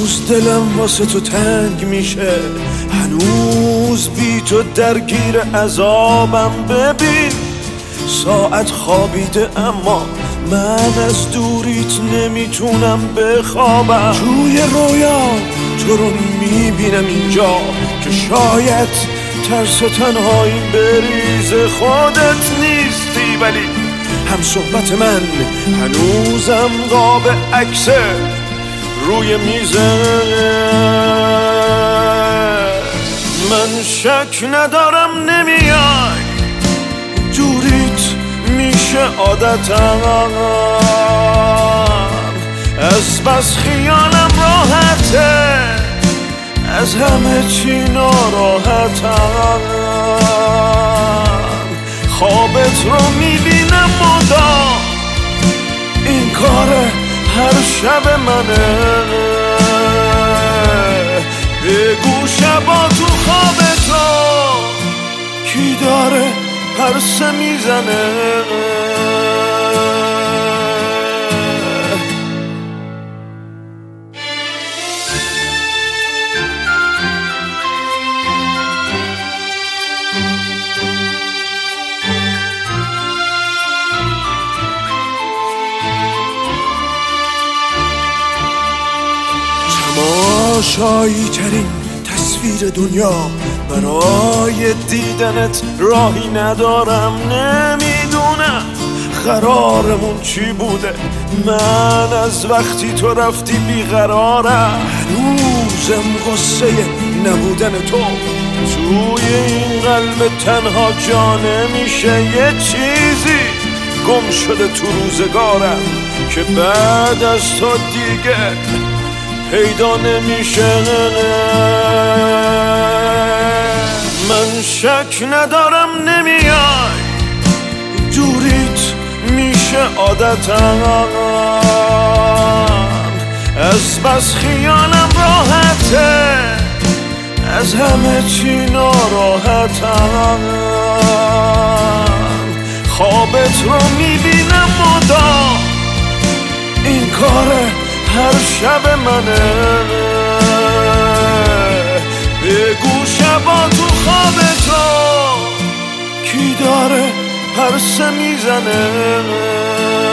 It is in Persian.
هنوز دلم واسه تو تنگ میشه، هنوز بی تو درگیر عذابم. ببین ساعت خوابیده اما من از دوریت نمیتونم بخوابم. توی رویا تو رو میبینم اینجا که شاید ترس تنهایی بریز خودت نیستی، ولی هم صحبت من هنوزم قاب عکسه روی میزه. من شک ندارم نمیای، دوریت میشه عادتم، از بس خیالم راحته، از همه چی ناراحتم. خوابت رو میبینم مدام، این کار هر شب منه. بگو شبا تو خوابتو کی داره پرسه میزنه. تماشایی ترین تصویر دنیا، برای دیدنت راهی ندارم. نمیدونم قرارمون چی بوده، من از وقتی تو رفتی بیقرارم. هنوزم قصه نبودن تو توی این قلب تنها جا نمیشه. یه چیزی گم شده تو روزگارم که بعد از تو دیگه پیدا نمیشه. من شک ندارم نمیای، دوریت میشه عادتم، از بس خیالم راحته، از همه چی ناراحتم. خوابت رو میبینم مدام، این کاره هر شب منه. بگو شبا تو خوابتو کی داره پرسه میزنه.